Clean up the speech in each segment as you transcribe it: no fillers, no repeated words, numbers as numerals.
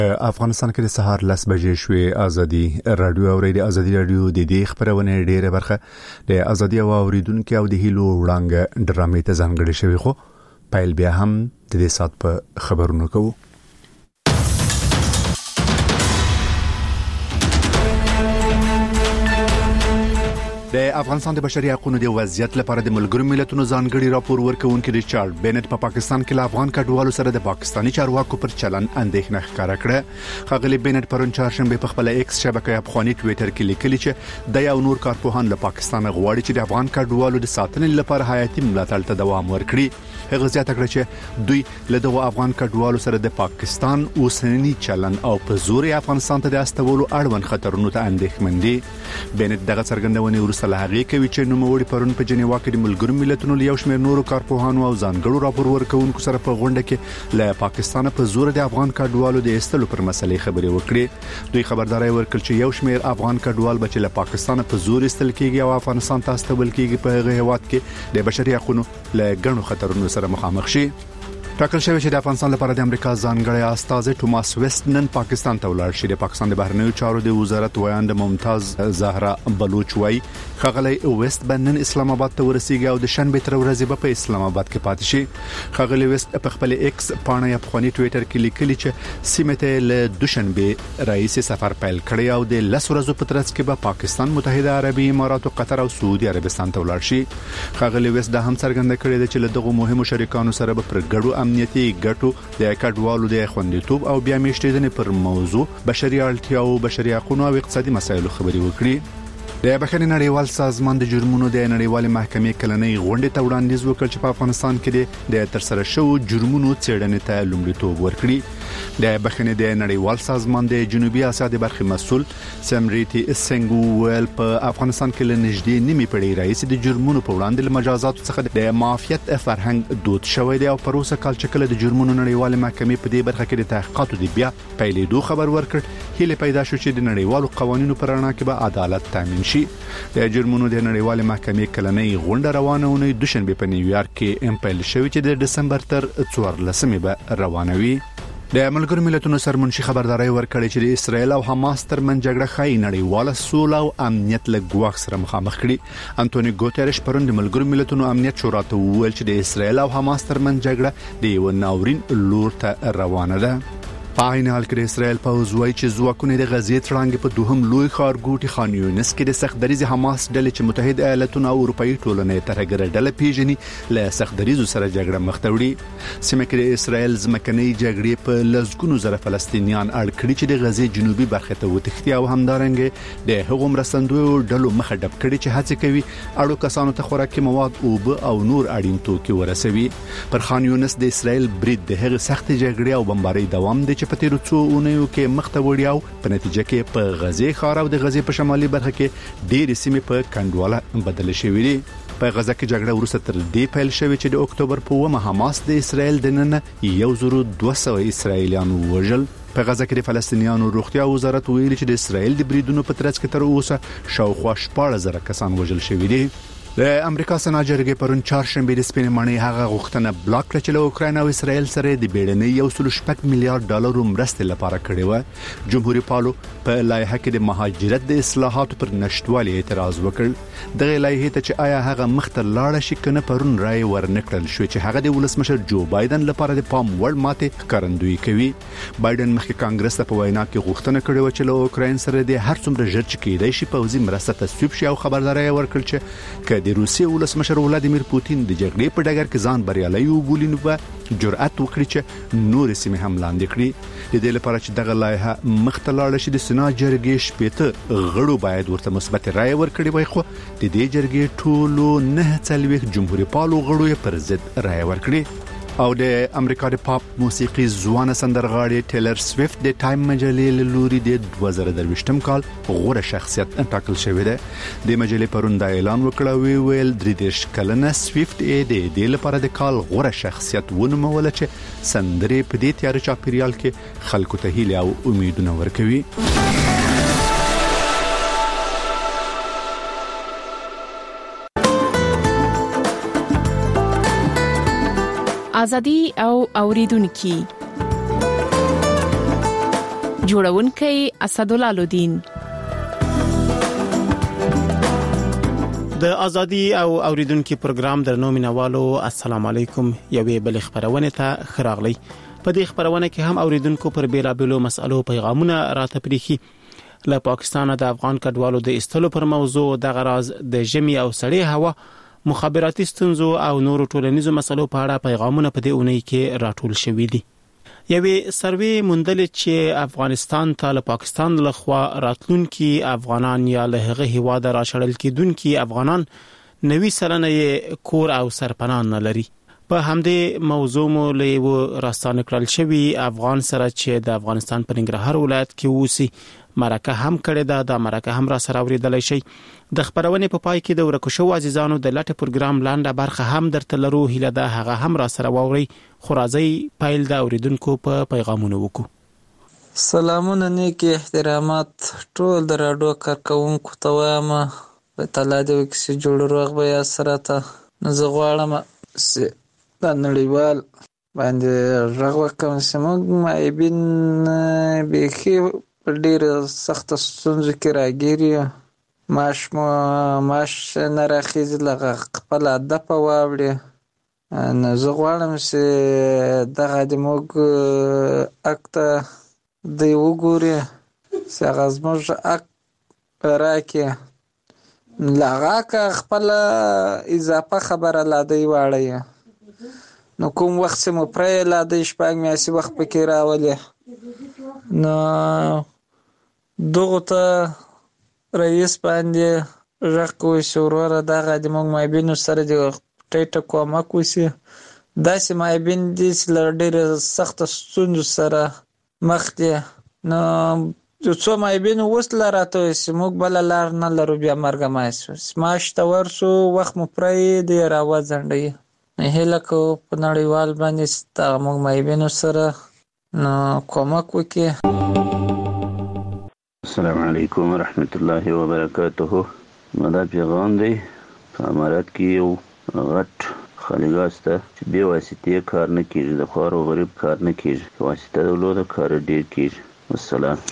افغانستان کې د سهار 10 بجې شوې ازادي رادیو اوریدي ازادي رادیو د دې خبرونه ډیره برخه د ازادي او اوریدونکو او د هیلو وړاندې ډرامې ته ځانګړې شوی خو پایل بیا هم د دې سات په خبرونو کوو. د افغانستان د بشري حقوقو د وضعیت لپاره د ملګرو ملتونو ځانګړي راپور ورکونکي ریچارډ بینټ په پاکستان کې له افغان کډوالو سره د پاکستاني چارواکو پر چلن اندېښنه ښکاره کړه. خغلی بینټ پرون چهارشنبه په خپل ایکس شبکې افغاني ټوئیټر کې لیکلي چې د یو نور کارپوهان له پاکستان غواړي چې د افغان کډوالو د ساتنې لپاره حیاتي ملاتړ ته دوام ورکړي. هغه زیاته کړه چې دوی له دغه افغان کډوالو سره د پاکستان اوسنی چلن او په زور افغانستان ته د استولو اړوند خطرونو ته اندېښمن دي. بینټ دغه څرګندونه صلاحي کوي چې نوموړي پرون په جنیوا کې د ملګرو ملتونو له یو شمېر نورو کارپوهانو او ځانګړو راپور ورکونکو سره په غونډه کې له پاکستان په زور د افغان کډوالو د استلو پر مسلې خبرې وکړي. دوی خبرداري ورکړه چې یو شمېر افغان کډوال بچ له پاکستان په زور استل کېږي او افغانستان ته استول کېږي په هغه هیواد کې د بشري حقوقو له ګڼو خطرونو سره مخامخ شي. ټاکل شوی چې د افغانستان لپاره د امریکا ځانګړی استاذ ټوماس ویسټ نن پاکستان ته ولاړ شي. د پاکستان د بهرنیو چارو د وزارت وایند ممتاز زهرا بلوچ وای خغلی ویسټ بنن اسلام آباد ته ورسیږي او د شنبه تر ورځې په اسلام آباد کې پاتې شي. خغلی ویسټ په خپل ایکس پاڼه افغاني ټوئیټر کې لیکلي چې سیمته له دوشنبه رئیس سفر پیل کړی او د 10 ورځې په ترڅ کې به پاکستان، متحده عربی امارات او قطر او سعودي عربستان ته ولاړ شي. خغلی ویسټ د هم څرګنده کړی چې له دغه مهمو شریکانو سره به پر ګډو امنیتي ګټو د کډوالو د خوندیتوب او بیا میشتېدنې پر موضوع بشري اړتیا او بشري حقوقو او اقتصادي مسایلو خبرې وکړي. د بخښنې نړیوال سازمان د جرمونو د نړیوال محکمې کلنۍ غونډې ته وړاندیز وکړ چې په افغانستان کې د ترسره شوو جرمونو څېړنې ته لومړیتوب ورکړي. د بخښنې د نړیوال سازمان د جنوبي اسیا د برخې مسؤل سمریتی سنگو ویل په افغانستان کې لنږدې نیمه پیړۍ رئیس د جرمونو په وړاندې له مجازات څخه د معافیت فرهنګ دود شوی دی او پروسه کال چې کله د جرمونو نړیوال محکمې په دې برخه کې د تحقیقاتو د بیا پیلېدو خبر ورکړ، هیله پیدا شو چې د نړیوالو قوانینو پر رڼا کې به عدالت تامین شي. د جرمونو د نړیوال محکمې کلنۍ غونډه روانه ونې دوشنبه په نیویارک کې امپل شوی چې د دسمبر تر 14 به روانوي. د ملګرو ملتونو سرمنشي خبرداري ورکړي چې د اسرایل او حماس ترمنځ جګړه خای نړیواله سوله او امنیت له ګواښ سره مخامخ کړي. انټونی ګوتریش پرون د ملګرو ملتونو امنیت شورا ته وویل چې د اسرایل او حماس ترمنځ جګړه د یو ناورین لور ته روانه ده. په عین حال کې د اسرایل پوځ وایي چې ځواکونه د غزې تړانګې په دوهم لوی ښارګوټي خان یونس کې د سختدریز حماس ډلې چې متحده ایالاتونه او اروپאי ټولنې ترګره ډله پیژني له سختدریزو سره جګړه مخ ته وړي. سیمه کې د اسرایل ځمکنۍ جګړې په لزګونو زره فلسطینیان اړ کړي چې د غزې جنوبي برخه ته وتښتي او همدارنګه د هغو مرستندویو ډلو مخه ډب کړي چې هڅه کوي اړو کسانو ته خوراکي مواد او او نور اړین توکي ورسوي. پر خان یونس د اسرایل برید د هغه سخت جګړې او بمبارۍ دوام دی چې په تیرو څو اونیو کې مخ ته وړي او په نتیجه کې په غزې ښار او د غزې په شمالي برخه کې ډېرې سیمې په کنډواله بدل شوې دي. په غزه کې جګړه وروسته تر دې پیل شوې چې د اکتوبر په 1 حماس د اسرایل د نن 1200 اسرایلیان وژل. په غزه کې د فلسطینیانو روغتیا وزارت ویلي چې د اسرایل د بریدونو په ترڅ کې تر اوسه شاوخوا 14,000 کسان وژل شوي دي. د امریکا سنا جرګې پرون چهارشنبه د سپین مڼې هغه غوښتنه بلاک کړه چې له اوکراین او اسرائیل سره د بیړنۍ 1.8 میلیارډ ډالرو مرستې لپاره کړې و. جمهوریت پالو په لایحه کې د مهاجرت د اصلاحاتو پر نشټوالي اعتراض وکړ. دغه لایحه ته چې آیا هغه مخته لاړه شي کنه پرون رائے ورنکړل شو چې هغه د ولسمشر جو بایدن لپاره د پام وړ ماته ښکارندوی کوي. بایدن مخکې کانګرس ته په وینا کې غوښتنه کړې و چې له اوکراین سره د هر څومره ژر چې کېدای شي پوځي مرسته تصویب شي او خبرداري ورکړل چې د روسیې ولسمشر ولادیمیر پوتین د جګړې په ډګر کې ځان بریالي وبولي نو به جرأت وکړي چې نور سیمه هم لاندې کړي. د دې لپاره چې دغه لایحه مخته لاړه شي د سنا جرګې شپېته غړو باید ورته مثبت رائے ورکړي وای خو د دې جرګې ټولو 9 جمهوریت پالو غړو پر ضد رائے ورکړي. او د امریکا د پاپ موسیقي ځوانه سندرغاړې ټیلر سویفت د ټایم مجلې له لوري د 2023م کال غوره شخصیت ټاکل شوې ده. د مجلې پرون دا اعلان وکړ ویل 33 کلنه سویفت د دې لپاره د کال غوره شخصیت ونومول چې سندرې په دې تیار چاپیریال کې خلکو ته هیله او امیدونه ورکوي. ازادي او اوریدونکو جوړونکي اسدالله الدین. د ازادي او اوریدونکو پروګرام درنو مینوالو السلام علیکم. یوې بل خبرونه ته خراغلی. په دې خبرونه کې هم اوریدونکو پر بیلابلو مسالو پیغامونه راته پریخي. له پاکستان د افغان کډوالو د استلو پر موضوع د غراز د ژمي او سړې هوا مخابراتي ستونزو او نورو ټولنیزو مسلو په اړه پیغامونه په دې اونۍ کې راټول شوي دي. یوې سروې موندل چې افغانستان ته له پاکستان لخوا راتلونکي افغانان یا له هغه هیواد راشړل کېدونکي افغانان 90% کور او سرپناه نه لري. په همدې موضوع مو له راستانه کړل شوی افغان سره چې د افغانستان په ننګرهار ولایت کې اوسي مرکه هم کړې ده. د مرکه هم را سره اوریدلای شي. د خبرونه په پای کې د ورکو شو عزیزانو د لټ پروګرام لاندې برخه هم درته لرو. هیله ده هغه هم را سره ووري. خو راځي پیل د اوریدونکو په پیغامونو وکړو. سلامونه نیکی احترامات ټول د راډیو کارکونکو ته وایم. په تعالی دې وکړي جوړ روغ به یا سره ته زه غواړم د نړیوال باندې رغ وکم چې موږ معیبین بیخي په ډېر سخت ستونزو کې راګیري. معاش نه راخیزي لغه خپل هدف واوړي. نو زه غواړم چې دغه د موږ اکته دی وګوري چې هغه زموږ اک راکړي لغه که خپل اضافه خبره لا دی واړی. نو کوم وخت چې مو پرې لا د شپږ میاشتې وخت پکې راولي. نو دغه ته رئیس باندې غږ کوي چې وروره دغه د موږ مایبینو سره د ټیټه کومک وشي. داسې مایبین دي چې له ډېرې سخته ستونزو سره مخ دي. نو یو څو مایبینو اوس لا راته وایي چې موږ بله لار نه لرو بیا مرګ مای معاش ته ورسو وخت مو پرې دی راوځنډوي. هیله کوو په نړیوال باندې دغه موږ مایبینو سره نو کومک وکړي. السلام علیکم ورحمت الله وبرکاته. دا پیغام دی په امارات کې یو غټ خالیګاسته چې بې واسطې کار نه کېږي. د خوار او غریب کار نه کېږي. په واسطه درلوده کار ډېر کېږي. والسلام.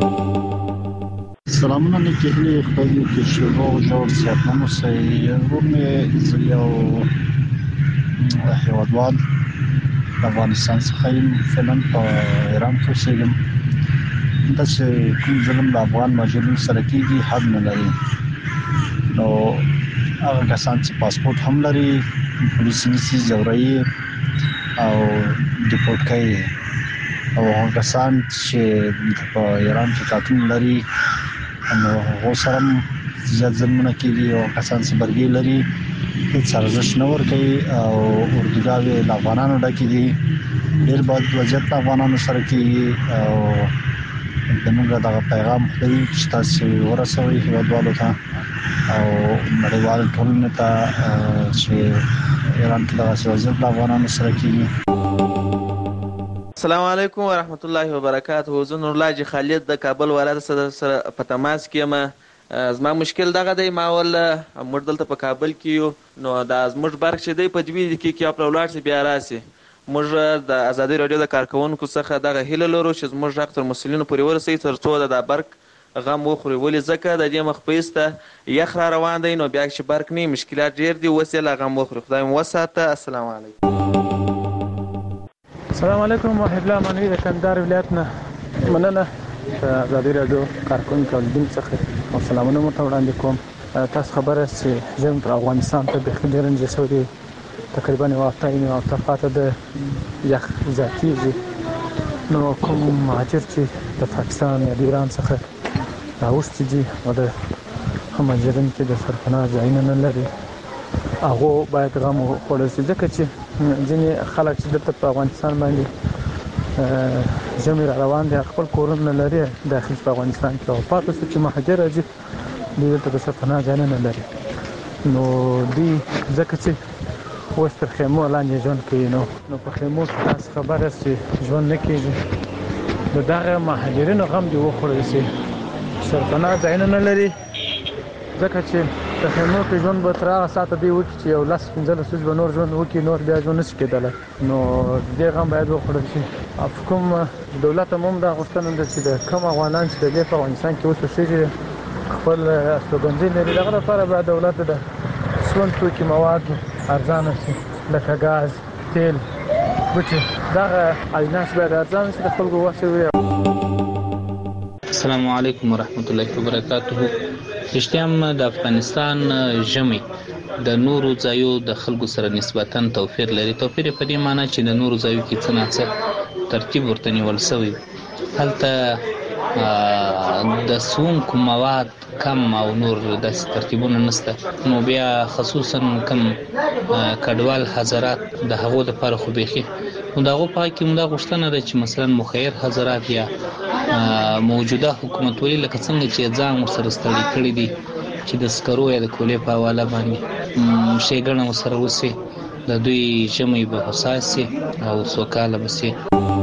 سلامونه نیکهلی خدای که شما جور صحتمند اوسئ. روم زیو هیوادوال افغانستان څخه یم. فعلا په ایران کې اوسېږم. دا چې کوم ظلم د افغان مهاجرینو سره کېږي حد نه لري. نو هغه کسان چې پاسپورت هم لري پولیس نیسي ځوروي او ډیپورټ کوي. او هغه کسان چې په ایران کې قاتون لري نو هغو سره هم زیات ظلمونه کېږي. او کسان چې برګې لري هیڅ ارزښت نه ورکوي او اردوګاوې له افغانانو ډکې دي. ډېر بد وضعیت له افغانانو سره کېږي. او زموږ دغه پیغام خپل چې تاسې ورسوئ هیوادوالو ته او نړیوال ټولنې ته چې ایران کې دغسې وضعیت له افغانانو سره کېږي. السلام علیکم ورحمت الله وبرکاته. زه نورالله حاجي خالد د کابل ولایت سره په تماس کې یم. زما مشکل دغه دی ما ول موږ دلته په کابل کې یو. نو دا زموږ برق چې دی په 2 دقیقې کې اپ ولاړ شي بیا راسي. موږ د ازادي رادیو د کارکونکو څخه دغه هیله لرو چې زموږ غږ تر مسؤلینو پورې ورسوي تر څو د برق غم وخوري. ولې ځکه د دې مخ په ایسته یخ را روان دی. نو بیا چې برق نه مشکلات ډېر دي. اوس یې لا غم وخوري. خدای مو وساته. السلام علیکم. السلام علیکم. وحید الله منوي د کندهار ولایت نه مننه ازادي رادیو کارکونکو څخه سلامونه مو ته وړاندې کوم. تاسو خبره چې زموږ په افغانستان ته به ډېر انځ سوري تقریبا یو هفته پاته د یخ ذاتي. نو کوم مهاجر چې د پاکستان یا د ایران څخه راوستي دي او د مهاجرین کې د سرپناه ځایونه نه لري هغه باید غم وخوړل شي. ځکه چې ځینې خلک چې دلته په افغانستان باندې ژمی را روان دي خپل کورونه لري داخل په افغانستان کې او پاتې چې مهاجر راځي دوی دلته د سرپناه ځایونه نه لري. نو دوی ځکه چې اوس تر خیمو لاندې ژوند کوي. نو په خیمو کې تاسو خبره چې ژوند نه کېږي. د دغه مهاجرینو غم دې وخوړل شي. سرپناه ځایونه نه لري ځکه چې د خیمو کې ژوند به تر هغه ساعته دی وکړي چې یو 10-15 ورځې به نور ژوند وکړي، نور بیا ژوند نشي کېدلی. نو دې غم باید وخوړل شي. کوم دولت هم دا غوښتنه ده چې د کم افغانان چې د دې په افغانستان کې اوس اوسېږي خپل استوګنځي لري، دغه لپاره باید دولت د سون توکي مواد ارزانه شي لکه ګاز، تیل، بوټي، دغه اجناس باید ارزانه شي، د خلکو وسوي. السلام علیکم ورحمت الله وبرکاته. رښتیا د افغانستان ژمی د نورو ځایو د خلکو سره نسبتاً توپیر لري. توپیر په دې معنی چې د نورو ځایو کې څه نه څه ترتیب ورته نیول شوی، هلته د سونکو مواد کم او نور داسې ترتیبونه نشته. نو بیا خصوصا کم کډوال حضرات د هغو دپاره خو بیخي نو د هغو په حق کې موږ دا غوښتنه ده چې مثلا مخیر حضرات یا موجوده حکومتولي لکه څنګه چې ځان ورسره ستړي کړي دي چې د سکرو یا د کولې په حواله باندې ښېګڼه ورسره وسي، د دوی ژمی به هوسا سي او سوکاله به سي.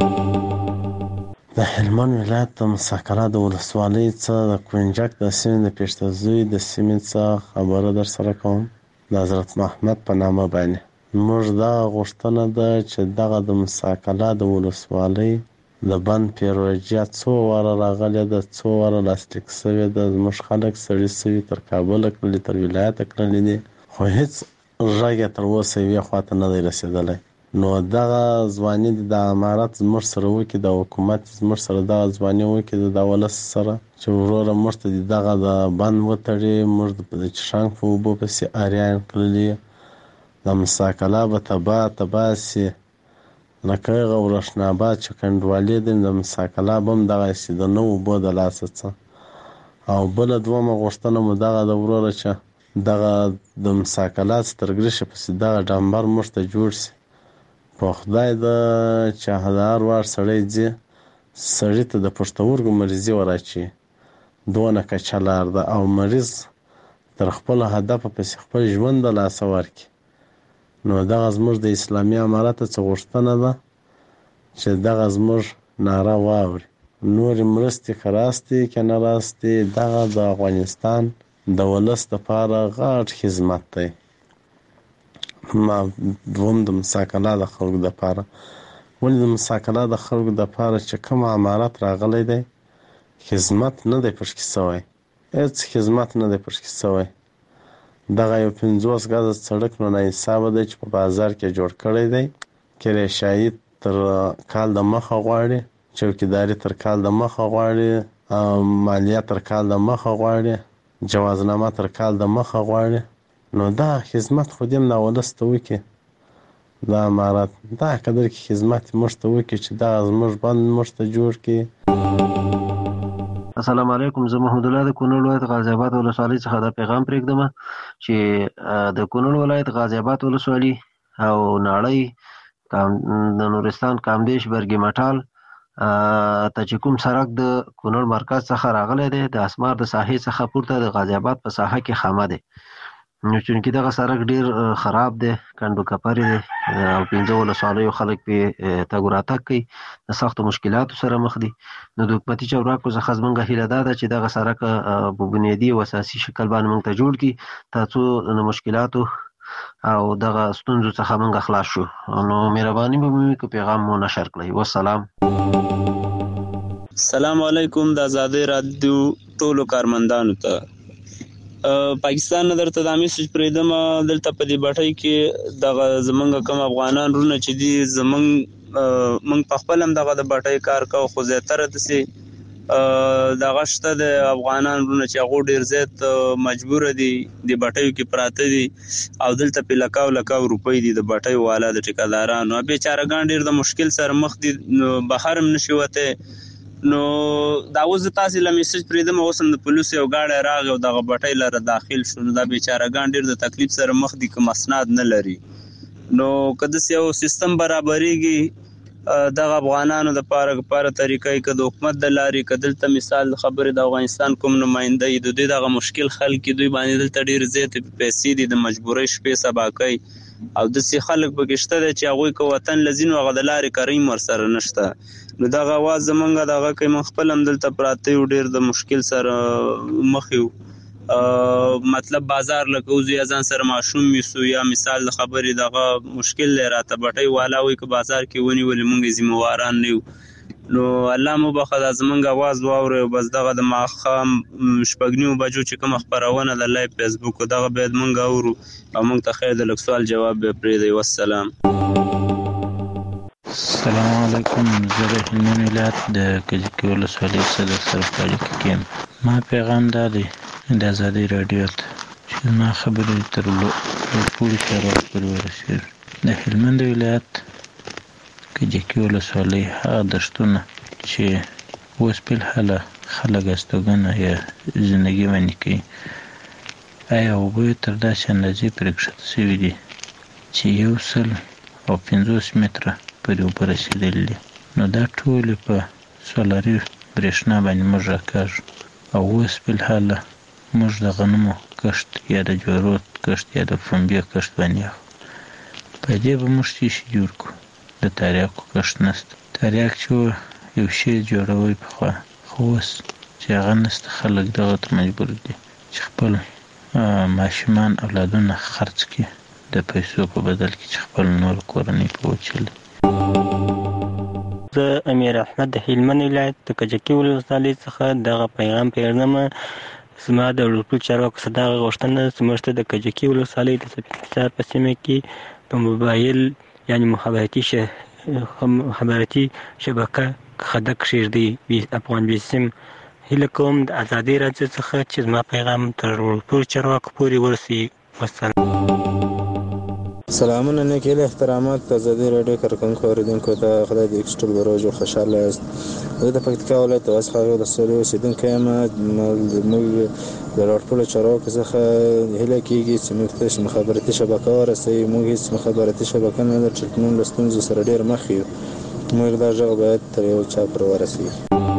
د هلمند ولایت د مساکره د ولسوالۍ څخه د کوینجک د سیمې د پېشتزوی د سیمې څخه خبره در سره کوم. د حضرت محمد په نامه باندې موږ دا غوښتنه ده چې دغه د مساکره د ولسوالۍ د بند پیروژه څو واره راغلې ده، څو واره لاسلیک شوې ده. زموږ خلک سړي شوي تر کابله کړلي، تر ولایته کړلي دي، خو هېڅ غږ یې تر اوسه یوې خواته نه دی رسېدلی. نو دغه ځواني د امارت زموږ سره وکړي، د حکومت زموږ سره دغه ځواني وکړي د ولس سره چې وروره موږ ته دغه د بند وتړي، موږ د چشانګ په اوبو پسې اریان کړلي، د مساکله به تباه سي، لکه هغه ورشناباد چې کنډوالې دي د مساکله به هم دغسې د نو اوبو د لاسه څه. او بله دومه غوښتنه مو دغه د وروره چې دغه د مساکله تر ګرشه پسې دغه ډامبر موږ ته جوړ سي. په خدای د چې د هر وار سړی ځي سړي ته د پښتورګو مریضي وراچي، دونه کچه لار ده او مریض تر خپل هدفه پسې خپل ژوند د لاسه ورکړي. نو دغه زموږ د اسلامي امارت څخه غوښتنه ده چې دغه زموږ ناره واوري. نورې مرستې که راستې که نه راستې، دغه د افغانستان د ولس دپاره غټ خدمت دی. دوم د مساکله د خلکو دپاره، ولې د مساکله د خلکو دپاره چې کوم امارت راغلی دی خدمت نه دی پشکې شوی، هېڅ خدمت نه دی پشکې شوی. دغه یو 50 ګزه سړک نو ناحسابه دی چې په بازار کې جوړ کړی دی. کرایشایي تر کال د مخه غواړي، چوکیداري تر کال د مخه غواړي، مالیه تر کال د مخه غواړي، جوازنامه تر کال د مخه غواړي. نو دا خدمت خو دې نه ولس ته وکړي، دا امارت دا قدر کې خدمت موږ ته وکړي چې دا زموږ بند موږ ته جوړ کړي. السلام علیکم. زه محمد الله د کونړ ولایت غازی آباد ولسوالۍ څخه دا پیغام پرېږدم چې د کونړ ولایت غازی آباد ولسوالۍ او ناړۍ د نورستان کامدیش برګي مټال ته چې کوم سړک د کونړ مرکز څخه راغلی دی، د اسمار د ساحې څخه پورته د غازی آباد په ساحه کې خامه دی. نو چونکې دغه سړک ډیر خراب دی، کنډو کپرې دی او 15 ولسوالیو خلک پې تګ راتګ کوي، د سختو مشکلاتو سره مخ دي. نو د حکومتي چارواکو څخه زموږ هیله دا ده چې دغه سړک په بنیادي او اساسي شکل باندې موږ ته جوړ کړي تر څو د مشکلاتو او دغه ستونزو څخه موږ خلاص شو. نو مهرباني به مو وکړئ پیغام مو نشر کړئ. والسلام. السلام علیکم. د آزادۍ رادیو ټولو کارمندانو ته پاکستان نه درته دا میسج پرېږدم، دلته په دې بټۍ کې دغه زمونږ کوم افغانان رونه چې دي موږ په خپل هم دغه د بټۍ کار کوو، خو زیاتره داسې دغه شته د افغانان رونه چې هغو ډېر زیات مجبوره دي د بټیو کې پراته دي او دلته پې لکاو روپۍ دي د بټیو والا د ټیکادارانو. بیچارهګان ډېر د مشکل سره مخ دي، بهر هم نشي وتی. نو دا اوس تاسې له میسج پرېږدم، اوس هم د پولیسو یو ګاډی راغی او دغه بټۍ لره داخل شو. نو دا بیچارهګان ډېر د تکلیف سره مخ دي که مسناد نه لري. نو که داسې یو سیستم برابرېږي دغه افغانانو دپاره طریقه که د حکومت د لارې که دلته مثال خبرې د افغانستان کوم نماینده یي د دوی دغه مشکل حل کړي، دوی باندې دلته ډېرې زیاتې پیسې دي د مجبورۍ شپې سبا کوي او داسې خلک پکې شته دی چې هغوی که وطن له ځینو هغه د لارې کریم ورسره نشته. نو دغه اواز زمونږ دغه کوي، موږ خپل هم دلته پراته یو، ډېر د مشکل سره مخ یو. مطلب بازار لکه اوس یا ځان سره ماشوم میسو یا مثال د خبرې دغه مشکل راته بټي والا وي که بازار کې ونیولې مونږ ذمہواران نه یو نو الله مو بخښه دا زمونږ आवाज واوري بس دغه د ماښام 8:30 بجو چې کوم خبرونه د لایو فیسبوک دغه باید مونږ اورو او مونږ ته خیر د لک سوال جواب به پرې دی والسلام. السلام علیکم. زه د هلمند ولایت د کجکي ولسوالۍ صدر سره په اړیکه کې یم. ما پیغام دا دی د ازادي راډیو ته چې ما خبرې تر لوړپوړي چارواکو پورې ورسېږي. د هلمند ولایت کجکي ولسوالۍ هغه دښتونه چې اوس بالحاله خلک استوګنه یا زندګي باندې کوي آیا اوبه تر داسې اندازې پرې کښته شوي دي چې 150 متره پورې اوبه رسېدلي دي نو دا ټولې په سولري برېښنا باندې موږ راکاږو او اوس بالحاله موږ د غنمو کښت یا د جوارو کښت یا د پنبې کښت باندې په دې به موږ څه شي جوړ کړو. د تریاکو کښت نشته. تریاک چې یو شی جوړوي پخوا خو اوس چې هغه نشته خلک دغه ته مجبور دي چې خپل ماشومان اولادونه خرڅ کړي د پیسو په بدل کې چې خپل نور کورنۍ په وچلي. زه امیر احمد د هلمند ولایت د کجکي ولسوالۍ څخه دغه پیغام پیژنم. زما د لوړپوړي چارواکو څخه دغه غوښتنه زموږ ته د کجکي ولسوالۍ د سپین په سیمه کې په موبایل یعنی مخابراتي شبکه خدک کښېږدي افغان بیسیم هیله کوم د ازادي راډیو څخه چې زما پیغام تر لوړپوړي چارواکو پورې ورسي. والسلام. سلامونه نیکیل احترامات د ازادي راډیو کارکونکو اوریدونکو ته خدای دې ټول بروج خوشاله یاست. زه د پکتیکا ولایت د واسخاوي ولسوالۍ اوسیدونکی یم. موږ د لوړپوړي چارواکو څخه هیله کیږي چې موږ ته مخابراتي شبکه ورسوي. موږ هیڅ مخابراتي شبکه نه لرو چې موږ له ستونزو سره ډېر مخ یو. موږ دا غږ باید تر یو چا پورې ورسوي.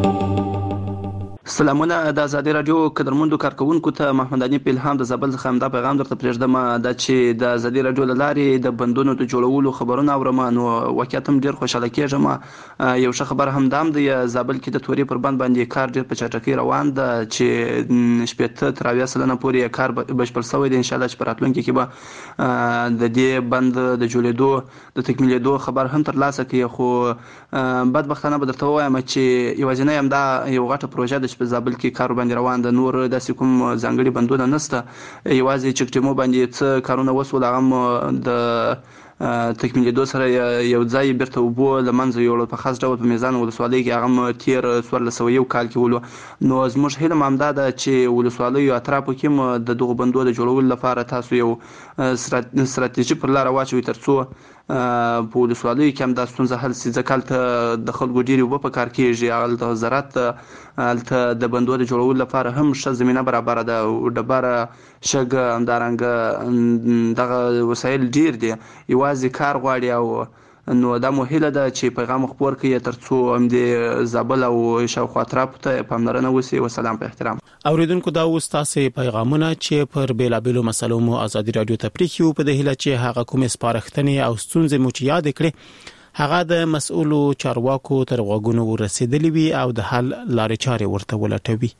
سلامونه د ازادي راډیو قدرمنو کارکونکو ته محمد علي پیلهام د زابل څخه دا پیغام درته پرېږدم دا چې د ازادي راډیو له لارې د بندونو د جوړولو خبرونه اورم نو واقعیت هم ډېر خوشاله کېږم. یو ښه خبر هم دام دی زابل کې د تورې پر بند باندې کار ډېر په چټکۍ روان ده چې 80 سلنه پورې کار بشپړ شوی دی. ان شاء الله چې په راتلونکي کې به د دې بند د جوړېدو د تکمیلېدو خبر هم ترلاسه کړي. خو بدبختانه به درته ووایم چې یوازینی همدا یو غټه پروژه ده چې په زابل کې کار باندې روان ده. نور داسې کوم ځانګړي بندونه نشته. یوازې چک ډیمو باندې څه کارونه وسول هغه د تکمیلېدو سره یو ځای بیرته اوبو له منځه یوړل په خاص ډول په میزان ولسوالۍ کې هغه تیر 1401 کال کې ولو. نو زموږ هیله همدا ده چې ولسوالیو اطرافو کې د دغو بندو د جوړولو لپاره تاسو یو ستراتیژي پر لار واچوي ترڅو په ولسوالیو کې هم دا ستونزه حل شي. ځکه هلته د خلکو ډېرې اوبه په کار کېږي. هلته زراعت هلته د بندو د جوړولو لپاره هم ښه زمینه برابره ده. ډبره شګه همدارنګه دغه وسایل ډېر دي یوازې کار غواړي. او نو دا مو هیله ده چې پیغام خپور کړي ترڅو همدې زابل او شاوخوا اطرافو ته پاملرنه وشي. وسلام په احترام. اوریدونکو دا اوس تاسو پیغامونه چې پر بیلابېلو مسلو مو ازادي راډیو ته پریښیو په دې هیله چې هغه کومې سپارښتنې او ستونزې مو چې یاد کړې هغه د مسؤلو چارواکو تر غوږونو ورسېدلې وي او د حل لارې چارې ورته ولټوي.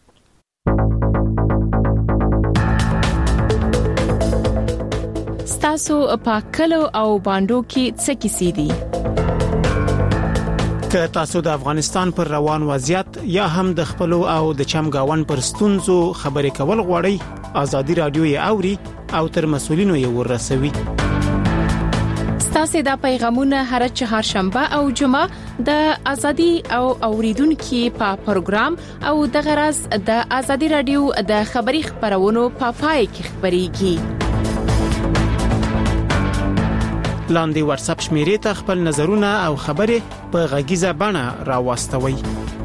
تاسو په کلو او باندو کې څه کیسې دي؟ که تاسو د افغانستان پر روان وضعیت یا هم د خپل او د چمګاون پر ستونزو خبرې کول غواړئ ازادي راډیو یې اوري او تر مسؤلینو یې ورسوي. تاسو دا پیغامونه هر چهارشنبه او جمعه د ازادي او اوریدونکو په پروګرام او د غرض د ازادي راډیو د خبري خبرونو په پای کې خبريږي. لاندې واتس اپ شمیرې ته خپل نظرونه او خبرې په غږیزه بڼه راوستوي.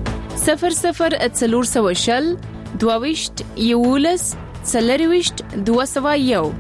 0040 22 یولس 22 201.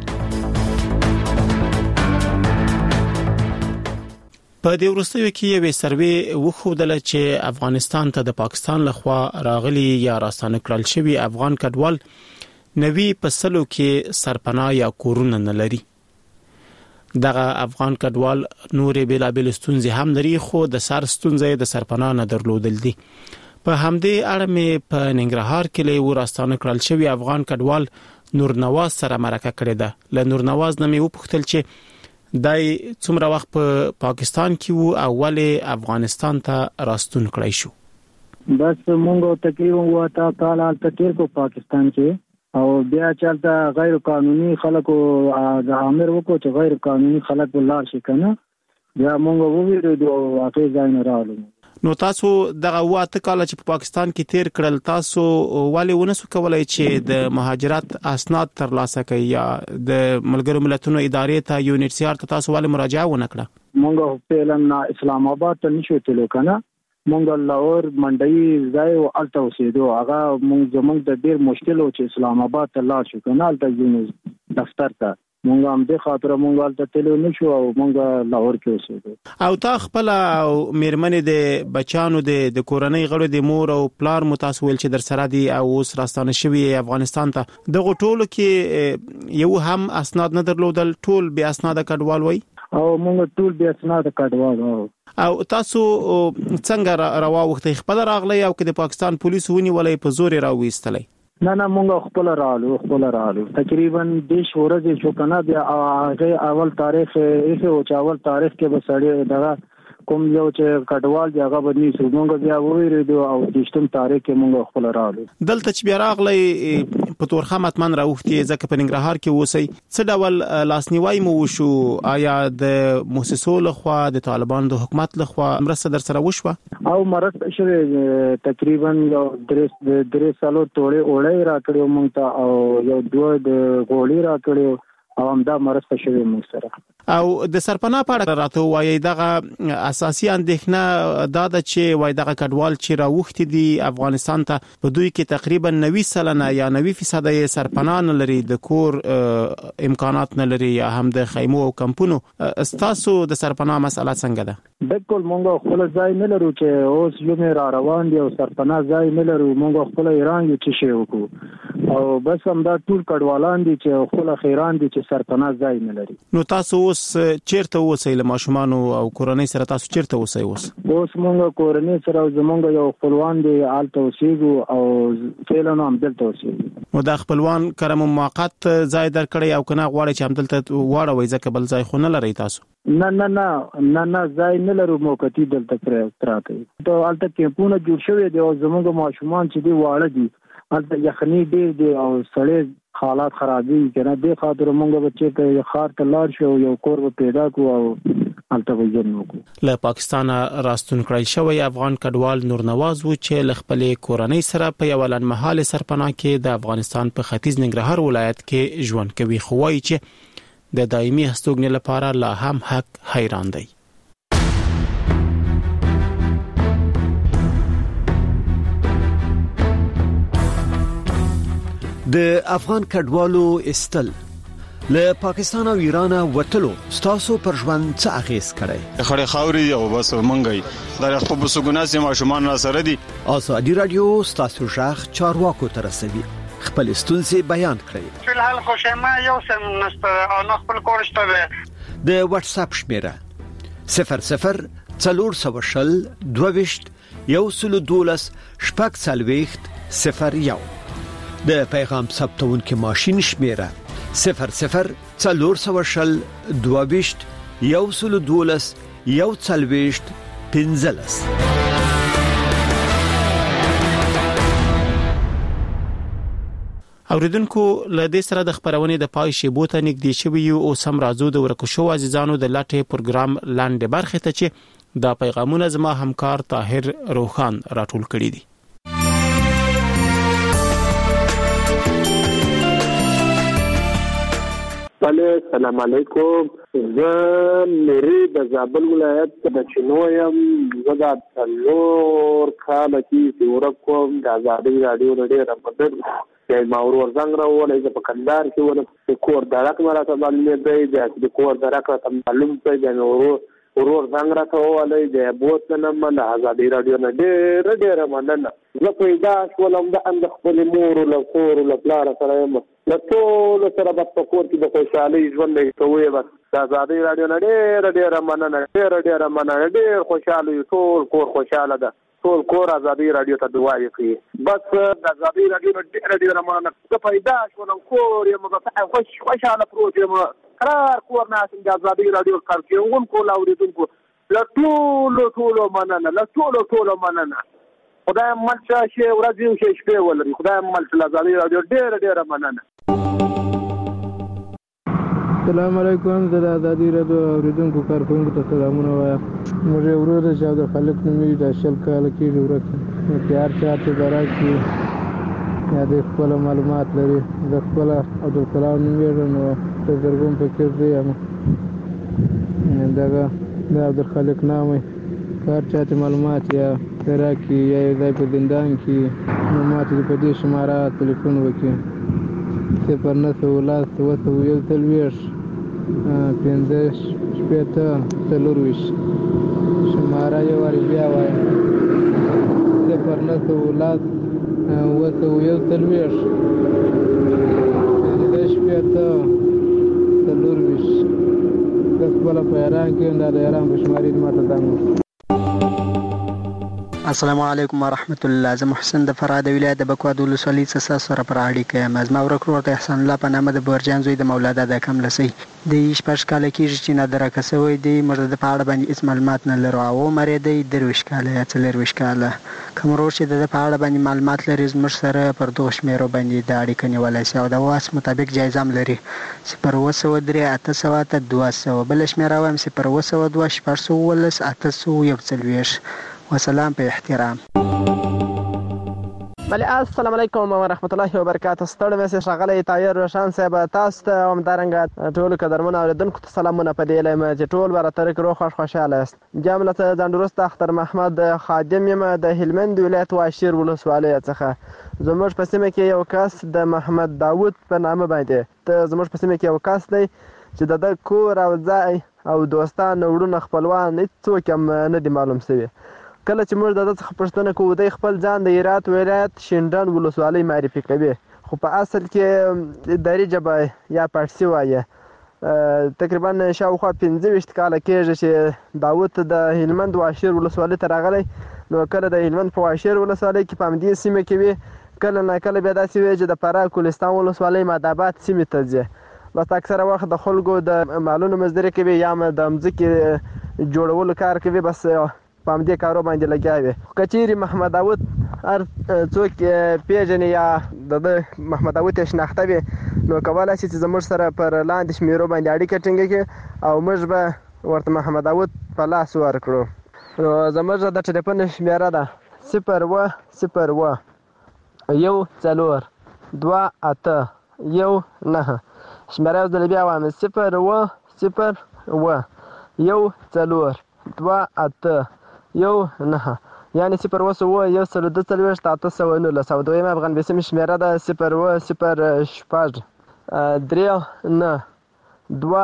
په دې وروستیو کې یو سروې وښودل چې افغانستان ته د پاکستان لخوا راغلي یا راستانه کړل شوی افغان کډوال نوي پسلو کې سرپناه یا کورونه نه لري. دغه افغان کډوال نورې بیلابېل ستونزې هم لري خو د سر ستونزې د سرپناه نه درلودل دي. په همدې اړه مې په ننګرهار کې له ورستانه کړل شوی افغان کډوال نور نواز سره مرکه کړې ده. له نور نواز نه مې وپوښتل چې دای څومره وخت په پاکستان کې وو او ولې افغانستان ته راستون کړی شو. بس مونږ تقریبا واته کال حالت تیر کو پاکستان کې او بیا چلته غیر قانوني خلکو د امر وکړو چې غیر قانوني خلک ولار شي کنه بیا مونږ وویل او هغه ځای نه راغلو. نو تاسو دغه واته کال چې په پاکستان کې تیر کړل تاسو ولې ونسو کولای چې د مهاجرت اسناد ترلاسه کړئ یا د ملګرو ملتونو ادارې ته UNHCR ته تاسو ولې مراجعه ونه کړه؟ مونږ په لمنا اسلام آباد ته نشو تلو کنه مونږ لاهور منډي ځای او الته اوسېدو هغه مونږ د ډیر مشکل او چې اسلام آباد ته لاړ شو کنه الته یونیز دفتر ته مونږ هم د خاطر مونږ الته تلو نشو او مونږ لاهور کې اوسېدو. او تا خپل او میرمنې د بچانو د کورنۍ غړو د مور او پلار متاسول چې در سره دي او اوس راستانه شوی افغانستان ته دغه ټولو کې یو هم اسناد نه درلودل ټول بیا اسناد کډوال وای او مونږ ټول بیا اسناد کډوال او تاسو څنګه راوخته خپل راغلی او کې د پاکستان پولیسو ونیولې په زور راوېستلې؟ نه مونږ خپل راغلو تقریبا د شورې شو کنه بیا هغه اول تاریخ یې او چې اول تاریخ کې به سړی دغه کوم یو چې کډوال دی هغه باندې سو مونږ بیا وېریدو او د 8 تاریخ کې مونږ خپل راغلو. دلته چې بیا راغلی په تورخه متمن راوختي ځکه په ننګرهار کې اوسئ څه ډول لاسنیوي مو وشو؟ آیا د مؤسسو لخوا د طالبانو د حکومت لخوا مرسته در سره وشوه؟ او مرسته شوه تقریبا یو درې سالو وړي راکړو مونږ ته او یو دوه د غوړي راکړو او هم دا مرسته شوه مونږ سره. او د سرپناه په اړه راته وایي دغه اساسي اندېښنه دا ده چې وایي دغه کډوال چې راوختي دي افغانستان ته په دوی کې تقریبا 90% یا 90% یې سرپناه نه لري د کور امکانات نه لري یا هم د خیمو او کمپونو. تاسو د سرپناه مسله څنګه ده؟ بالکل مونږ خپل ځای نه لرو چې اوس یو مې را روان دي او سرپناه ځای نه لرو مونږ خپل ایران یو چې شی وکړو او بس هم دا ټول کډوالان دي چې خپل خیران دي چې سرپناه ځای نه لري. نو تاسو اوس چیرته اوسئ له ماشومان او کورنۍ سره تاسو چیرته اوسئ؟ اوس مونږ کورنۍ سره زمونږ یو خپلوان دی آلته اوسېږو او فعلا هم دلته اوسېږو. نو دا خپلوان کرم موقت ځای درکړی او کنه غواړي چې هم دلته واړوي ځکه بل ځای خو نه لري تاسو؟ نه ځای نه لرو موقتی دلته پراته ته الته کېپونه جوړ شوی دی او زموږ ماشومان چې دی واړه دي الته یخني ډیر دی او سړی حالات خرابي کنه د خاطر مونږ بچي ته خار ته لاړ شو یو کور پیدا کو او الته وځن وکړو. له پاکستان راستون کړی شوی افغان کډوال نور نواز و چې له خپل کورنۍ سره په یو لنمحاله سرپناه کې د افغانستان په ختیځ ننګرهار ولایت کې ژوند کوي خو وايي چې د دایمي هستوګنې لپاره لا هم حق حیران دی. د افغان کډوالو استل له پاکستان او ایران وټلو ستاسو پر ژوند څه اغیز کړي؟ خړې خاوري او بس منګي د خپل بسګوناسي ماشومان را سره دي. ازادي رادیو ستاسو ژغ چارواکو ته رسوي خپل ستونزې بیان کړئ. فلحال خوشما یو سم نسته او خپل کورشته د واتس اپ شمیره 00 420 22 112 شپږ څلوېښت 01 د پیغام ثبتون کې ماشين شمیره 00 420 22 112 112 15. اوریدونکو له دې سره د خبرونې د پای شیبو ته نږدې شوی او سم راځو د ورکو شو عزیزانو د لاټه پروګرام لاندې برخه ته چې دا پیغامونه زما همکار طاهر روخان راټول کړي دي. السلام علیکم. زه لري د زابل ولایت د چنویم زګا څلور کاله کې ورکوم د آزادۍ رادیو ډېر مدد چې ما ورزنګ راولې چې په کندهار کې ونه کور درک مراته باندې دی د کور درک ته معلوم دی د ورور څنګه راټولې د بوت نن من آزادۍ رادیو نه ډېر مننه. زه پیدا شولم د اند خپل مور له کور له پلار سره یم له ټول سره په کور کې د خوشحالي ژوند کوي. بس د آزادۍ رادیو نه ډېر مننه ډېر خوشاله یو ټول کور خوشاله ده. ټول کور ازادي رادیو ته دعا کوي. بس د ازادي رادیو ډېر مننه. زه پیدا شوم کور یم خوشاله پروت یم قرار کور نه د ازادي رادیو کارکونکو لاوریدونکو له ټولو مننه له ټولو مننه. خدای مل شي ورځ یو شي شپه ولري. خدای مل چې ازادي رادیو ډېر مننه. السلام علیکم. زه د ازادي رادیو اوریدونکو کارکونکو ته سلامونه وایم. موږ ورور د عبدالخالق نومي د 20 کال کېږي ورک تیار چاته درکې یا د خپل معلومات لري. د خپل عبدالکلام نومي نو د درګوم فکر دی دغه د عبدالخالق نامي کار چاته معلومات یا تراکی یا ځای په زندان کې معلومات په دې شماره ټلیفون وکړي 0910 15 40 شماره یو واری بیا وایم 0910 د خپل په ایران کې د ایران په شماري ماته دانګو. السلام علیکم ورحمت الله. زه محسن د فراه د ولایت د بکواد ولسوالۍ څخه سره پر اړیکه یم. زما ورور ته احسان الله په نامه د برجان زوی د مولانا د کم لسی د 18 کال کېږي چې نادره کسوي دی. مرده په اړه باندې هیڅ معلومات نه لرو او مری دی 23 کال یا 40 کال. کوم ورور چې د په اړه باندې معلومات لري زموږ سره پر دغه شمیرو باندې د اړیکه نیولای شي او د واس مطابق جایزه هم لري 0 800 200 بل شمیره وایم 0 712 800 وسلام په احترام. بله السلام علیکم ورحمت الله وبرکاته. ستړی مې ښاغلی طاهر روشن صاحب تاسو ته همدارنګه ټولو قدرمنو اورېدونکو ته سلامونه په دې یم چې ټول به راته روغ خوشحاله یاست. جمله ځان وروسته اختر محمد خادم یم د هلمند ولایت واشیر ولسوالۍ څخه. زموږ په سیمه کې یو کس د محمد داود په نامه باندې زموږ په سیمه کې یو کس دی چې د کور او ځای او دوستان وروڼه خپلوان هېڅوک هم نه دي معلوم شوي. کله چې موږ د ده څخه پوښتنه کوو دی خپل ځان د هرات ولایت شینډنډ ولسوالۍ معرفي کوي خو په اصل کې دري ژبه یا پارسي وایي. تقریبا شاوخوا 25 کاله کېږي چې داود د هلمند واشیر ولسوالۍ ته راغلی. نو کله د هلمند په واشیر ولسوالۍ کې په همدې سیمه کې وي کله نه کله بیا داسې وي چې د فراه کوهستان ولسوالۍ ماداباد سیمې ته ځي. بس اکثره وخت د خلکو د مالونو مزدوري کوي یا د مځکې جوړولو کار کوي. بس په همدې کارو باندې لګیا وي. که چیرې محمد داود هر څوک پیژني یا د محمد داود یې شناخته وي نو کولی شي چې زموږ سره پر لاندې شمیرو باندې اړیکه ټینګه کړي او موږ به ورته محمد داود په لاس ورکړو. نو زموږ د ټلیفون شمیره ده 010 1 4 2 8 1 9. شمیره یو ځل بیا وایم 010 1 4 2 8 1 یعنی 0 1 4 819 او دویمه افغان شمیره ده 0 0 3 9 2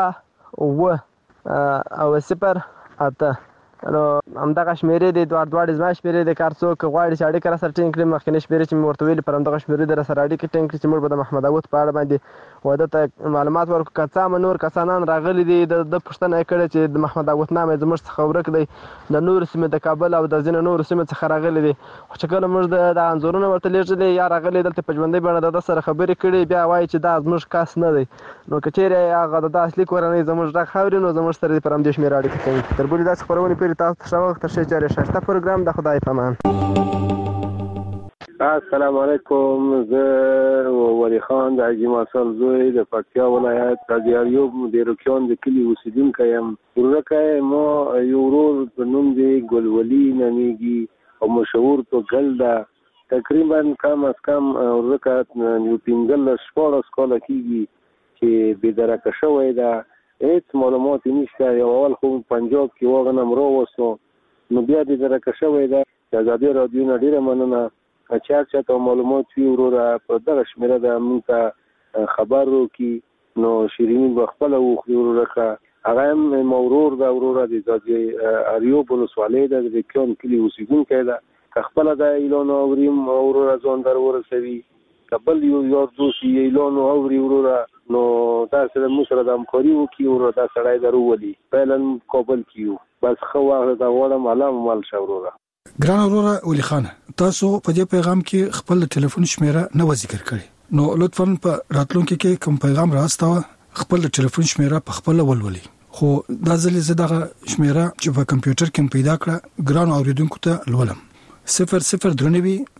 او 0 8. نو همدغه شمیرې دي دواړې زما شمیرې دي. کار څوک غواړي چې اړیکه راسره ټینګ کړي مخکینۍ شمیرې چې مې ورته ویلي پر همدغه شمیرې دي راسره اړیکې ټینګ کړي چې موږ به د محمد داود په اړه باندې واده ته معلومات ورکړو. که څه هم نور کسانان راغلي دي د پوښتنه یې کړې چې د محمد داود نام یې زموږ څخه ورک دی د نورو سیمې د کابل او د ځینو نورو سیمو څخه راغلي دي. خو چې کله موږ د انځورونه ورته لیږلي یا راغلي دلته په ژوندۍ بڼه د ده سره خبرې کړي بیا وایي چې دا زموږ کس نه دی. نو که چیرې هغه د ده اصلي کورنۍ زموږ غږ اوري نو زموږ سره دې پر همدې شمېره اړیکه کوي. تر بلې داسې خپرونې پورې تاسو ته ښه وخت تر ښایسته پروګرام د خدای په امان. السلام علیکم. زه ولی خان د حاجي ماسل زوی د پکتیا ولایت قاضي ایوب د رکیان د کلي اوسیدونکی یم. ورورکه ما یو ورور په نوم دی ګلولي نومیږي او مشهور په ګل ده. تقریبا کم از کم ورورکه یو 15 کاله کېږي چې بېدرکه شوی ده. هېڅ معلومات یې نشته. یو اول خو پنجاب کې واغنم راوستو نو بیا بېدرکه شوی ده. د ازادي راډیو نه ډېره مننه. چې هر چا ته معلومات وي وروره په دغه شمېره ده موږ ته خبر وکړي نو شیریني به خپله وخوري وروره. هغه هم ما ورور ده وروره د ازادي ایوب ولسوالۍ ده د رکیان کلي اوسېدونکی ده. که خپله دا اعلان اوریم وروره ځان در ورسوي که بل یو یار دوست یې اعلان اوري وروره نو داسې د موږ سره د همکاري وکړي وروره دا سړی در وولي. فعلا کابل کې یو بس ښه وخت ته غواړم الله مو مل شه وروره. ګران وروره ولي خان، تاسو په دې پیغام کې خپل ټلیفون شمیره نه ذکر کړی، نو لطفاً په راتلونکي کې کوم پیغام راستاوه خپل ټلیفون شمیره په خپل ولولي. خو دا ځلې زه دغه شمیره چې په کمپیوټر کې پیدا کړه ګران اوریدونکو ته لولم. 0093